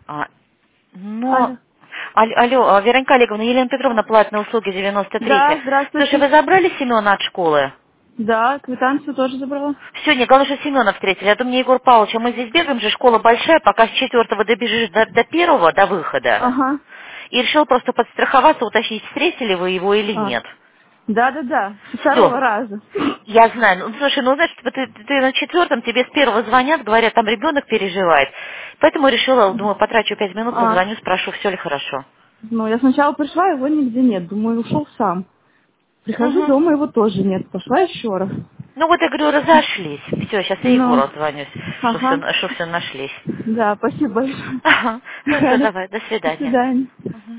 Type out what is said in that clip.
А, но... Алло. Алло, Вероника Олеговна, Елена Петровна, платные услуги 93. Да, Слушай, здравствуйте. вы забрали Семена от школы? Да, квитанцию тоже забрала. Все, не, главное, что Семена встретили. А то мне Егор Павлович, а мы здесь бегаем же, школа большая, пока с 4-го добежишь до 1-го, до выхода. Ага. И решил просто подстраховаться, уточнить, встретили вы его или А. нет. Да. Со второго Все, раза. я знаю. Ну, слушай, ну, знаешь, ты на 4-м, тебе с 1-го звонят, говорят, там ребенок переживает. Поэтому решила, думаю, потрачу 5 минут, А. позвоню, спрошу, все ли хорошо. Ну, я сначала пришла, его нигде нет. Думаю, ушел сам. Прихожу Угу. дома, его тоже нет. Пошла еще раз. Ну вот я говорю, разошлись. Все, сейчас я Ну. Егору отзвонюсь, Ага. что все нашлись. Да, спасибо большое. Ага. Ну все, Ладно. давай, до До свидания. свидания. Мгм.